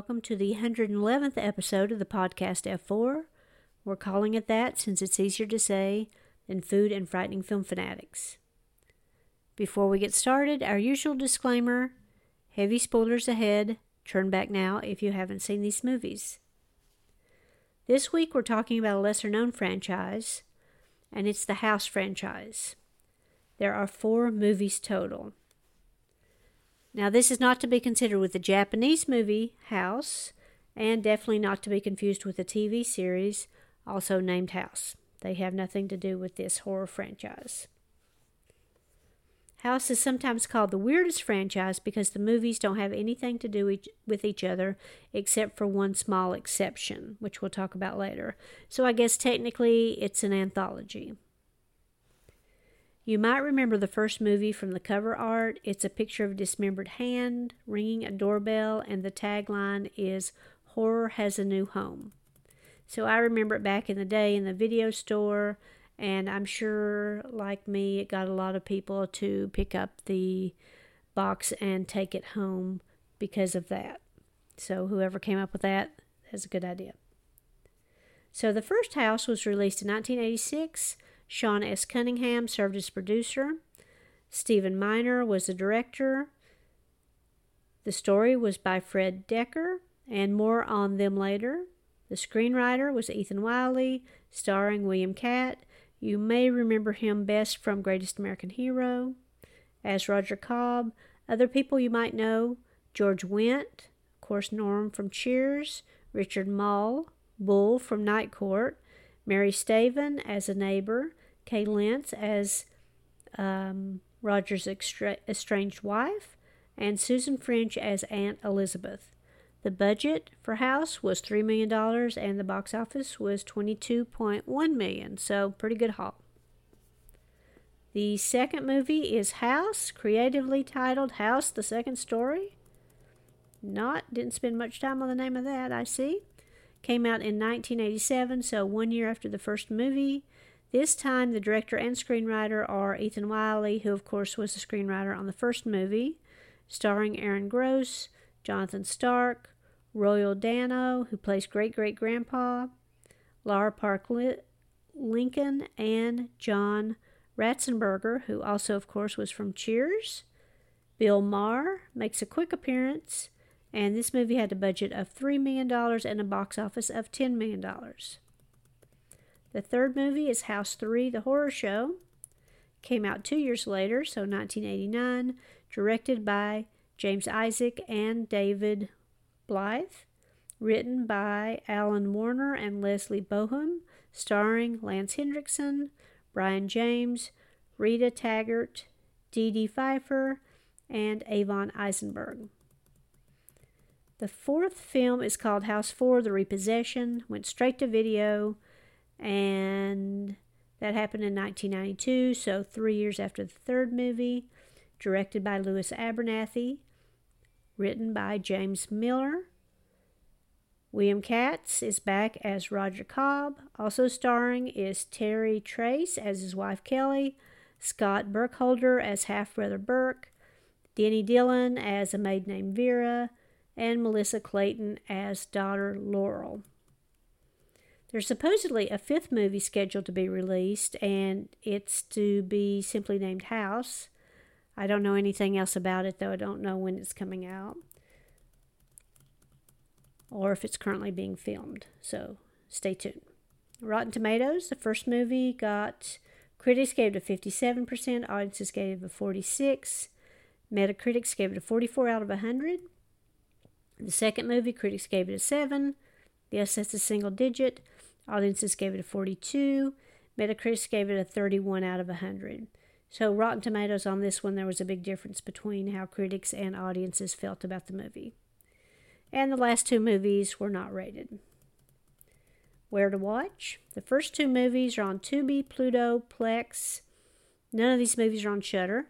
welcome to the 111th episode of the podcast F4. We're calling it that since it's easier to say than Food and Frightening Film Fanatics. Before we get started, our usual disclaimer, heavy spoilers ahead, turn back now if you haven't seen these movies. This week we're talking about a lesser-known franchise, and it's the House franchise. There are 4 movies total. Now, this is not to be considered with the Japanese movie House, and definitely not to be confused with the TV series, also named House. They have nothing to do with this horror franchise. House is sometimes called the weirdest franchise because the movies don't have anything to do with each other except for one small exception, which we'll talk about later. So I guess technically it's an anthology. You might remember the first movie from the cover art. It's a picture of a dismembered hand ringing a doorbell, and the tagline is, "Horror has a new home." So I remember it back in the day in the video store, and I'm sure, like me, it got a lot of people to pick up the box and take it home because of that. So whoever came up with that has a good idea. So the first House was released in 1986. Sean S. Cunningham served as producer. Stephen Miner was the director. The story was by Fred Decker, and more on them later. The screenwriter was Ethan Wiley, starring William Katt. You may remember him best from Greatest American Hero as Roger Cobb. Other people you might know, George Wendt, of course Norm from Cheers, Richard Mull, Bull from Night Court, Mary Staven as a neighbor, Kay Lentz as Roger's estranged wife, and Susan French as Aunt Elizabeth. The budget for House was $3 million, and the box office was $22.1 million, so pretty good haul. The second movie is House, creatively titled House, the Second Story. Didn't spend much time on the name of that, I see. Came out in 1987, so 1 year after the first movie. This time, the director and screenwriter are Ethan Wiley, who of course was the screenwriter on the first movie, starring Aaron Gross, Jonathan Stark, Royal Dano, who plays great-great-grandpa, Lara Park Lincoln, and John Ratzenberger, who also of course was from Cheers. Bill Maher makes a quick appearance, and this movie had a budget of $3 million and a box office of $10 million. The third movie is House 3, The Horror Show. Came out 2 years later, so 1989, directed by James Isaac and David Blythe. Written by Alan Warner and Leslie Bohem, starring Lance Hendrickson, Brian James, Rita Taggart, Dee Dee Pfeiffer, and Avon Eisenberg. The fourth film is called House 4, The Repossession. Went straight to video, and that happened in 1992, so 3 years after the third movie. Directed by Louis Abernathy. Written by James Miller. William Katz is back as Roger Cobb. Also starring is Terry Trace as his wife Kelly, Scott Burkholder as half-brother Burke, Denny Dillon as a maid named Vera, and Melissa Clayton as daughter Laurel. There's supposedly a fifth movie scheduled to be released, and it's to be simply named House. I don't know anything else about it, though. I don't know when it's coming out or if it's currently being filmed, so stay tuned. Rotten Tomatoes, the first movie critics gave it a 57%, audiences gave it a 46%, Metacritics gave it a 44 out of 100. The second movie, critics gave it a 7. Yes, that's a single digit. Audiences gave it a 42. Metacritic gave it a 31 out of 100. So Rotten Tomatoes on this one, there was a big difference between how critics and audiences felt about the movie. And the last 2 movies were not rated. Where to watch? The first 2 movies are on Tubi, Pluto, Plex. None of these movies are on Shudder.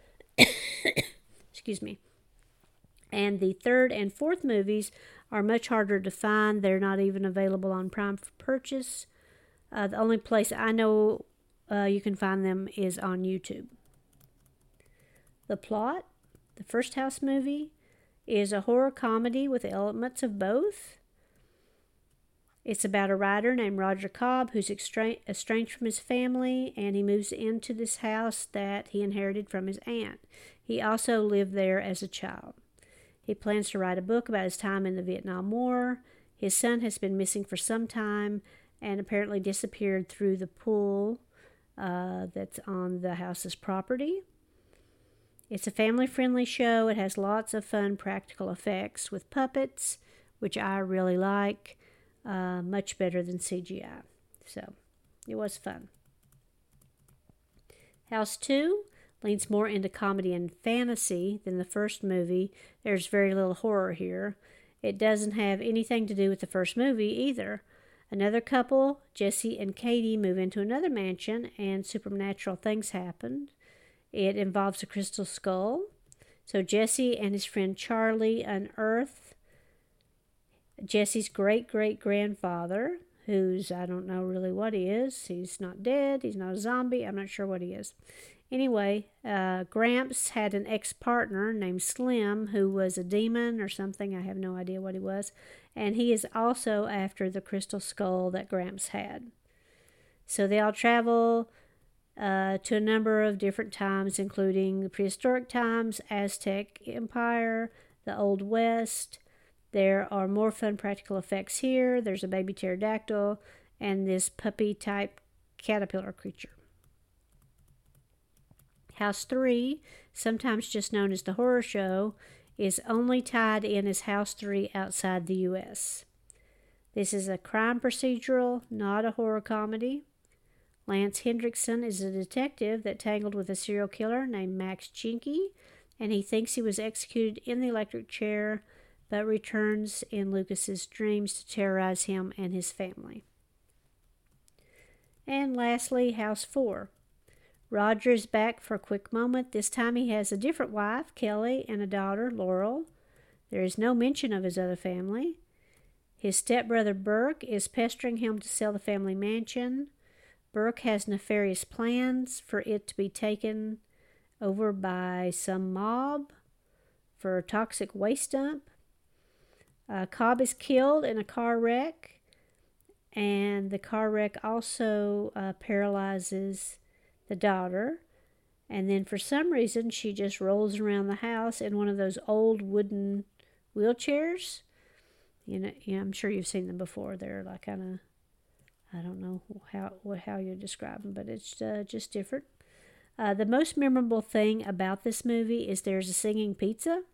Excuse me. And the third and fourth movies are much harder to find. They're not even available on Prime for purchase. The only place I know you can find them is on YouTube. The plot, the first House movie, is a horror comedy with elements of both. It's about a writer named Roger Cobb who's estranged from his family, and he moves into this house that he inherited from his aunt. He also lived there as a child. He plans to write a book about his time in the Vietnam War. His son has been missing for some time and apparently disappeared through the pool that's on the house's property. It's a family-friendly show. It has lots of fun practical effects with puppets, which I really like, much better than CGI. So it was fun. House 2 leans more into comedy and fantasy than the first movie. There's very little horror here. It doesn't have anything to do with the first movie either. Another couple, Jesse and Katie, move into another mansion and supernatural things happen. It involves a crystal skull. So Jesse and his friend Charlie unearth Jesse's great-great-grandfather, who's, I don't know really what he is. He's not dead. He's not a zombie. I'm not sure what he is. Anyway, Gramps had an ex-partner named Slim who was a demon or something. I have no idea what he was. And he is also after the crystal skull that Gramps had. So they all travel to a number of different times, including the prehistoric times, Aztec Empire, the Old West. There are more fun practical effects here. There's a baby pterodactyl and this puppy-type caterpillar creature. House 3, sometimes just known as the horror show, is only tied in as House 3 outside the U.S. This is a crime procedural, not a horror comedy. Lance Hendrickson is a detective that tangled with a serial killer named Max Chinky, and he thinks he was executed in the electric chair, but returns in Lucas's dreams to terrorize him and his family. And lastly, House 4. Roger is back for a quick moment. This time he has a different wife, Kelly, and a daughter, Laurel. There is no mention of his other family. His stepbrother, Burke, is pestering him to sell the family mansion. Burke has nefarious plans for it to be taken over by some mob for a toxic waste dump. Cobb is killed in a car wreck, and the car wreck also paralyzes the daughter, and then for some reason she just rolls around the house in one of those old wooden wheelchairs. I'm sure you've seen them before. They're like kind of, I don't know how you describe them, but it's just different. The most memorable thing about this movie is there's a singing pizza,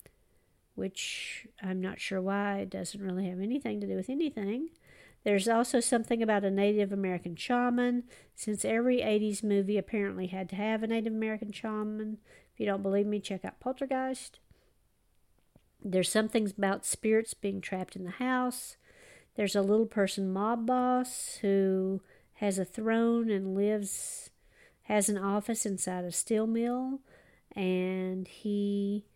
which I'm not sure why. It doesn't really have anything to do with anything. There's also something about a Native American shaman, since every 80s movie apparently had to have a Native American shaman. If you don't believe me, check out Poltergeist. There's some things about spirits being trapped in the house. There's a little person mob boss who has a throne and has an office inside a steel mill, and he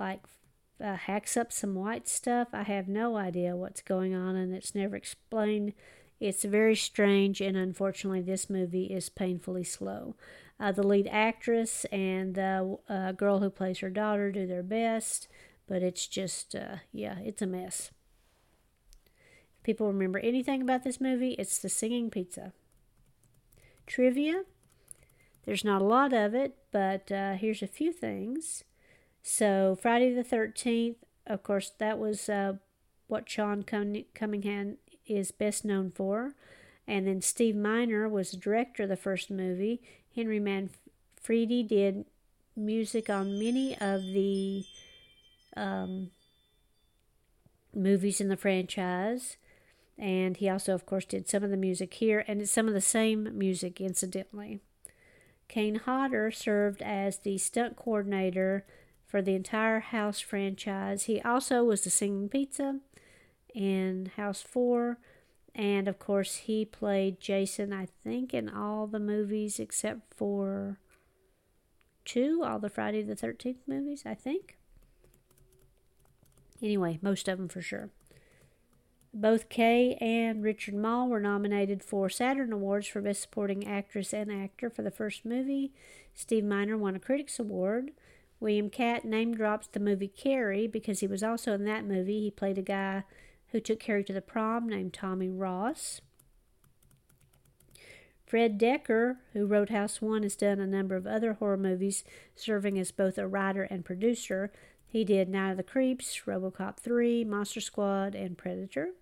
hacks up some white stuff. I have no idea what's going on, and it's never explained. It's very strange, and unfortunately this movie is painfully slow. The lead actress and the girl who plays her daughter do their best, but it's just, it's a mess. If people remember anything about this movie, it's the singing pizza. Trivia. There's not a lot of it, but here's a few things. So Friday the 13th, of course, that was what Sean Cunningham is best known for. And then Steve Miner was the director of the first movie. Henry Manfredi did music on many of the movies in the franchise. And he also, of course, did some of the music here. And it's some of the same music, incidentally. Kane Hodder served as the stunt coordinator for the entire House franchise. He also was the singing pizza in House 4. And, of course, he played Jason, I think, in all the movies except for 2, all the Friday the 13th movies, I think. Anyway, most of them for sure. Both Kay and Richard Mall were nominated for Saturn Awards for Best Supporting Actress and Actor for the first movie. Steve Miner won a Critics Award, William Catt name drops the movie Carrie because he was also in that movie. He played a guy who took Carrie to the prom named Tommy Ross. Fred Dekker, who wrote House 1, has done a number of other horror movies, serving as both a writer and producer. He did Night of the Creeps, RoboCop 3, Monster Squad, and Predator.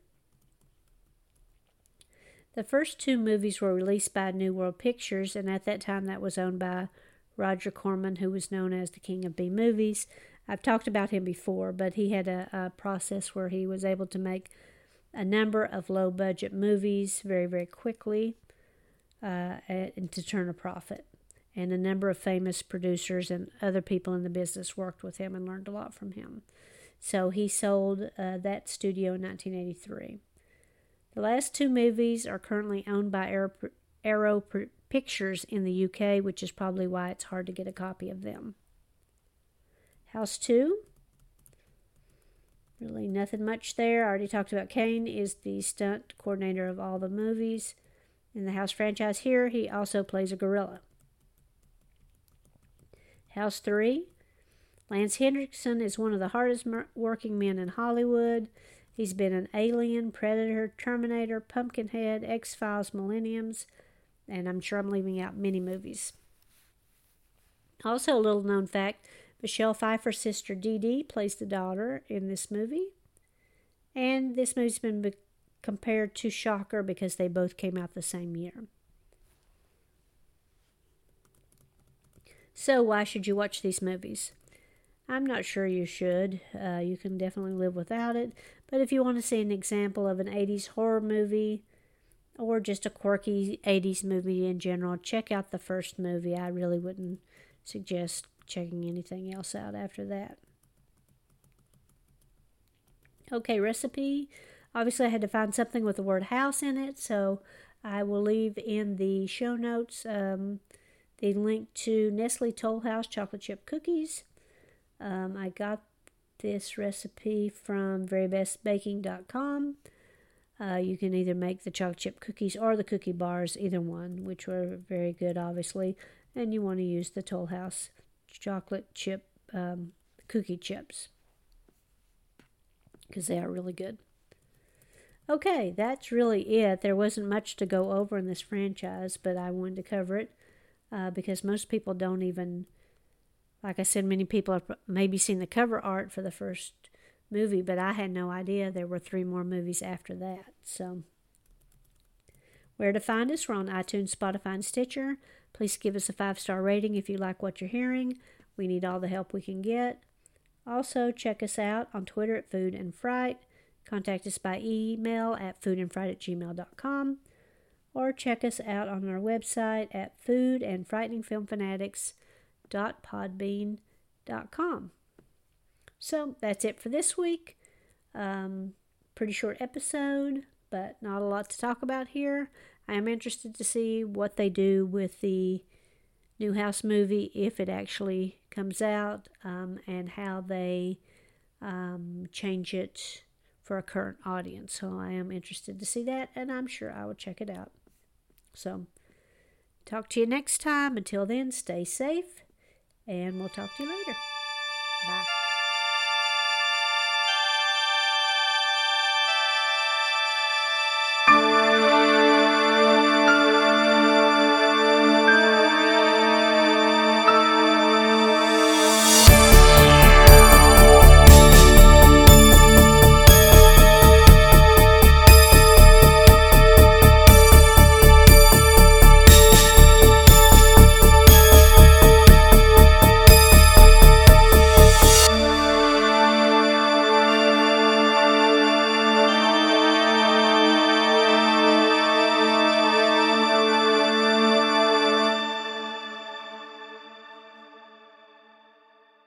The first two movies were released by New World Pictures, and at that time that was owned by Roger Corman, who was known as the King of B movies. I've talked about him before, but he had a process where he was able to make a number of low-budget movies very, very quickly and to turn a profit. And a number of famous producers and other people in the business worked with him and learned a lot from him. So he sold that studio in 1983. The last two movies are currently owned by Arrow Pictures in the UK, which is probably why it's hard to get a copy of them. House 2. Really nothing much there. I already talked about Kane is the stunt coordinator of all the movies. In the House franchise here, he also plays a gorilla. House 3. Lance Henriksen is one of the hardest working men in Hollywood. He's been in Alien, Predator, Terminator, Pumpkinhead, X-Files, Millenniums, and I'm sure I'm leaving out many movies. Also, a little known fact, Michelle Pfeiffer's sister Dee Dee plays the daughter in this movie. And this movie's been compared to Shocker because they both came out the same year. So why should you watch these movies? I'm not sure you should. You can definitely live without it. But if you want to see an example of an 80s horror movie or just a quirky 80s movie in general, check out the first movie. I really wouldn't suggest checking anything else out after that. Okay, recipe. Obviously, I had to find something with the word house in it, so I will leave in the show notes the link to Nestle Toll House chocolate chip cookies. I got this recipe from verybestbaking.com. You can either make the chocolate chip cookies or the cookie bars, either one, which were very good, obviously. And you want to use the Toll House chocolate chip cookie chips because they are really good. Okay, that's really it. There wasn't much to go over in this franchise, but I wanted to cover it because most people don't even, like I said, many people have maybe seen the cover art for the first movie, but I had no idea there were 3 more movies after that. So, where to find us? We're on iTunes, Spotify, and Stitcher. Please give us a 5-star rating if you like what you're hearing. We need all the help we can get. Also, check us out on Twitter at Food and Fright. Contact us by email at foodandfright@gmail.com. Or check us out on our website at foodandfrighteningfilmfanatics.podbean.com. So that's it for this week. Pretty short episode, but not a lot to talk about here. I am interested to see what they do with the new House movie, if it actually comes out, and how they change it for a current audience. So I am interested to see that, and I'm sure I will check it out. So, talk to you next time. Until then, stay safe, and we'll talk to you later. Bye.